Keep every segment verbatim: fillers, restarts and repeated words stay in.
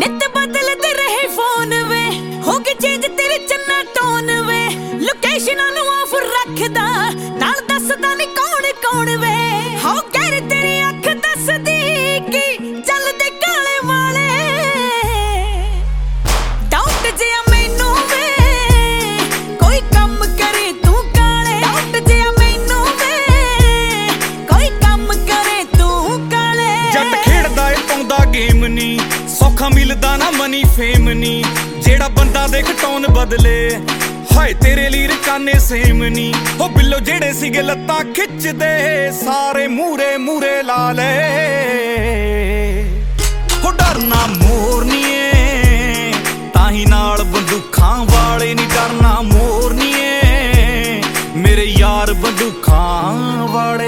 नित बदलते रहे फोन वे हो गए चेंज तेरे चन्ना टोन वे लोकेशन नु ऑफ रखदा नाल दसदा नहीं कौन कौन वे हो गैर तेरी अख दसदी की चल दे काले वाले डाउट जिया मैनू वे कोई कम करे तू काले डाउट जिया मैनू वे कोई कम करे तू काले जट खेड़दा ए पाउंदा गेम नी सौखा मिलदा ना मनी फेम नी जेड़ा बंदा देख टोन बदले हाय तेरे लीर काने सेम नी हो बिल्लो जेड़े सीगे लत्तां खिचदे सारे मूरे मूरे ला ले हो डरना मोरनीए ताही नाल बंदूखां वाले नी डरना मोरनीए मेरे यार बंदूखां वाले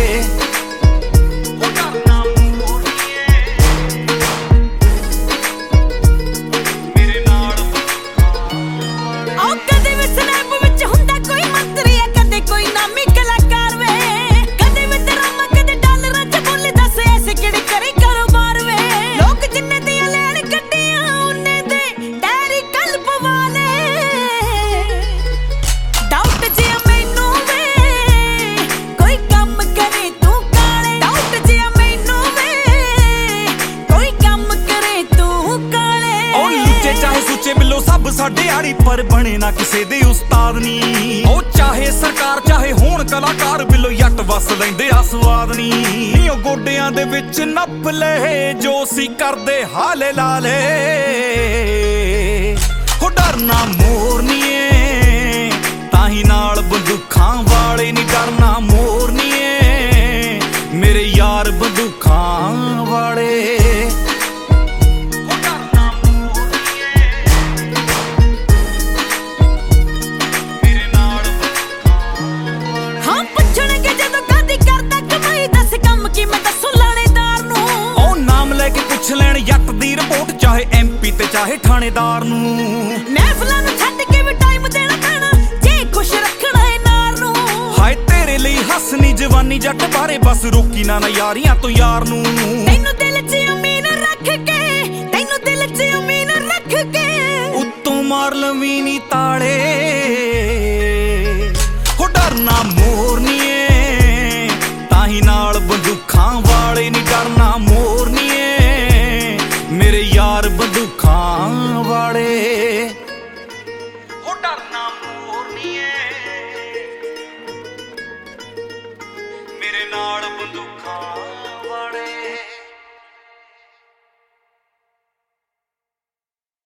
बिलो सब साडे आड़ी पर बने ना किसे दे उस्ताद नी ओ चाहे सरकार चाहे होण कलाकार बिलो यट वस लैंदे आ स्वाद नी ओ गोडियां दे विच नप ले जो सी करदे हाले लाले हो डरना मोरनीए ताही नाल बंदूखां वाले नी डरना मोरनीए मेरे यार बंदूखां वाले लैन जट दी रिपोर्ट चाहे एम पी ते चाहे थानेदार नू महफिलां नू छड्ड के भी टाइम देना पैना जे खुश रखना है नार नू हाय तेरे ਲਈ हसनी जवानी जट बारे बस रोकी ना ना यारियां तो यार नू तैनू दिल च उम्मीद रख के तैनू दिल च उम्मीद रख के उत्तों मार लवी नी ताले हो डरना मोरनीए ताही नाल बंदूखां वाले नी डरना मोरनीए मेरे यार बंदूखां वाले हो डरना मोरनीए मेरे नाल बंदूखां